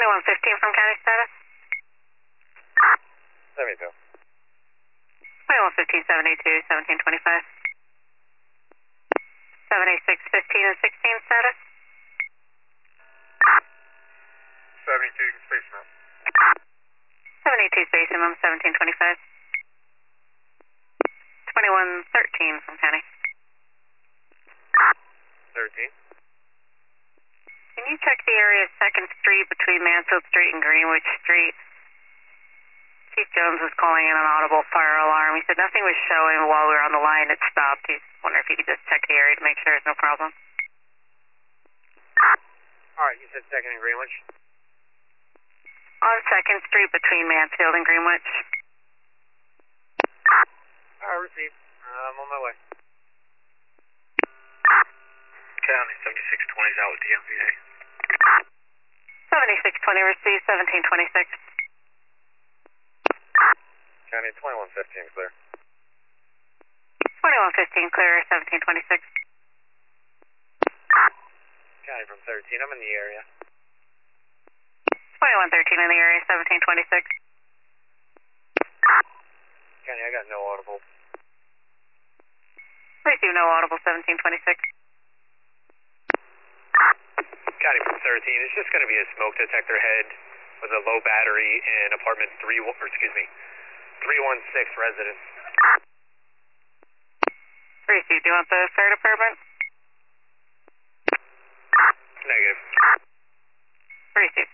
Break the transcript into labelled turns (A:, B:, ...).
A: 2115 from county status.
B: 72.
A: 2115, 782, 1725. 786, 15 and 16 status.
B: 72, you can space them out.
A: 782 space minimum 1725. 2113 from county.
B: 13.
A: Can you check the area of 2nd Street between Mansfield Street and Greenwich Street? Chief Jones was calling in an audible fire alarm. He said nothing was showing while we were on the line. It stopped. He's wondering if you could just check the area to make sure there's no problem.
B: Alright, you said 2nd and Greenwich?
A: On 2nd Street between Mansfield and Greenwich.
B: Alright, received. I'm on my way. County 7620's out with the MVA.
A: 7620 received, 1726.
B: County 2115 clear.
A: 2115 clear, 1726.
B: County from 13, I'm in the area.
A: 2113 in the area, 1726.
B: County, I got no audible.
A: Receive no audible, 1726.
B: County from 13, it's just going to be a smoke detector head with a low battery in apartment 316 residence.
A: Receive, do you want the fire department?
B: Negative.
A: Receive.